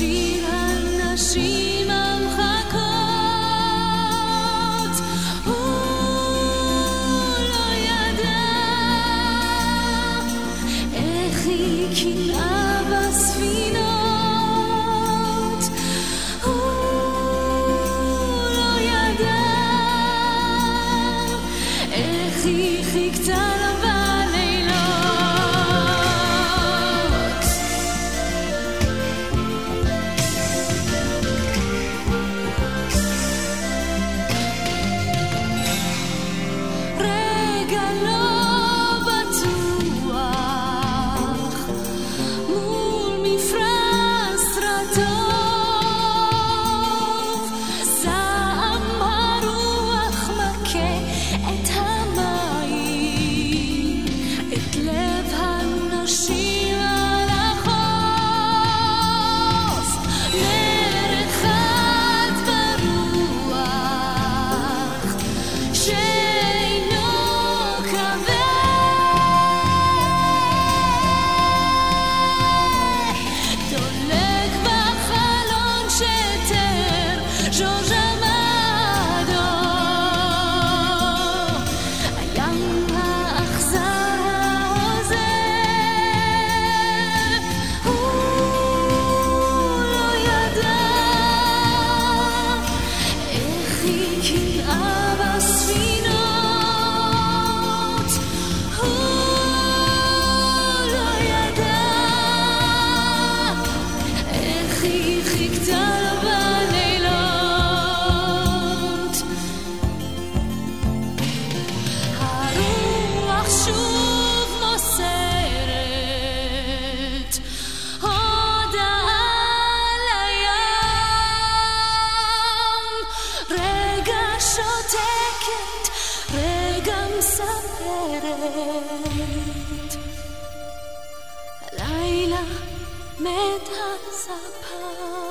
שיר הנשים המחכות, הוא לא ידע איך היא קנאה בספינות, הוא לא ידע איך היא חיכתה לה בלילות. רגע לא בטוח מול מפרש רטוב, זעם הרוח מכה את המים, את לב הנשים על החוף, מרחת ברוח שאינו כבד, דולק בחלון שתר ז'ורז' אמדו, הים האכזר העוזר, הוא לא ידע איך היא קנאה בספינות, הוא לא ידע איך היא חיכתה לה בלילות. הרוח שוב מוסרת הודעה לים, רגע שותקת, רגע מספרת, הלילה מת הספר.